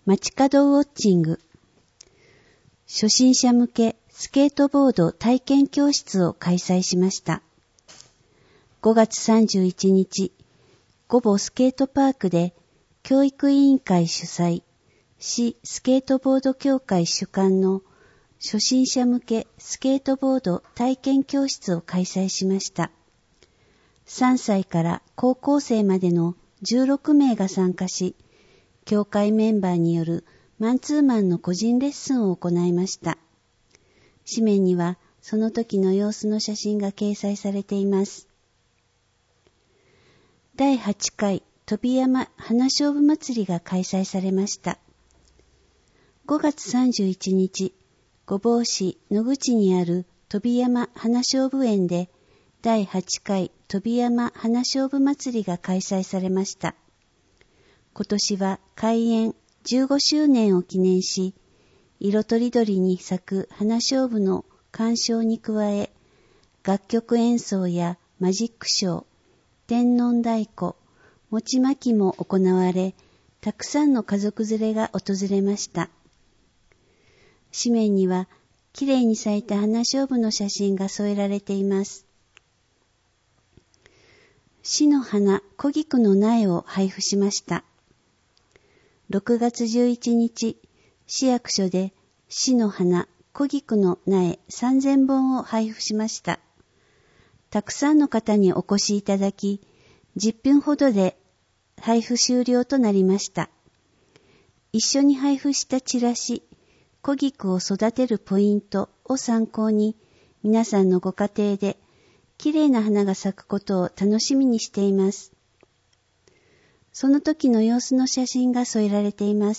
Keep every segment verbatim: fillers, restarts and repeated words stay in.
街角ウォッチング。初心者向けスケートボード体験教室を開催しました。ごがつさんじゅういちにち、御坊スケートパークで教育委員会主催、市スケートボード協会主管の初心者向けスケートボード体験教室を開催しました。さんさいから高校生までのじゅうろくめいが参加し、協会メンバーによるマンツーマンの個人レッスンを行いました。紙面にはその時の様子の写真が掲載されています。だいはちかい飛山花勝負祭りが開催されました。ごがつさんじゅういちにち、御坊市野口にある飛山花勝負園でだいはちかい飛山花勝負祭りが開催されました。今年は開園じゅうごしゅうねんを記念し、色とりどりに咲く花勝負の鑑賞に加え、楽曲演奏やマジックショー、天文太鼓、餅まきも行われ、たくさんの家族連れが訪れました。紙面には、きれいに咲いた花勝負の写真が添えられています。市の花、小菊の苗を配布しました。ろくがつじゅういちにち、市役所で市の花、小菊の苗さんぜんぼんを配布しました。たくさんの方にお越しいただき、じゅっぷんほどで配布終了となりました。一緒に配布したチラシ、小菊を育てるポイントを参考に、皆さんのご家庭できれいな花が咲くことを楽しみにしています。その時の様子の写真が添えられています。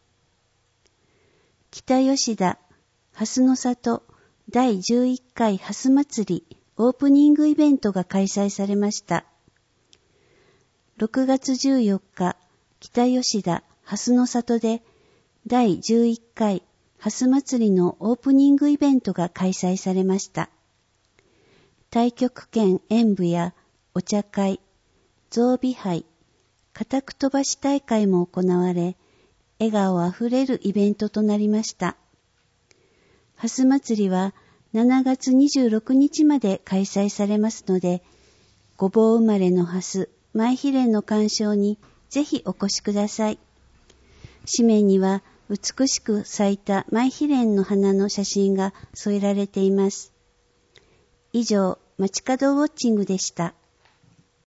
北吉田蓮の里だいじゅういっかい蓮祭りオープニングイベントが開催されました。ろくがつじゅうよっか、北吉田蓮の里でだいじゅういっかい蓮祭りのオープニングイベントが開催されました。太極拳演舞やお茶会、象尾杯、固く飛ばし大会も行われ、笑顔あふれるイベントとなりました。蓮祭りはしちがつにじゅうろくにちまで開催されますので、御坊生まれの蓮、舞妃蓮の鑑賞にぜひお越しください。紙面には美しく咲いた舞妃蓮の花の写真が添えられています。以上、街角ウォッチングでした。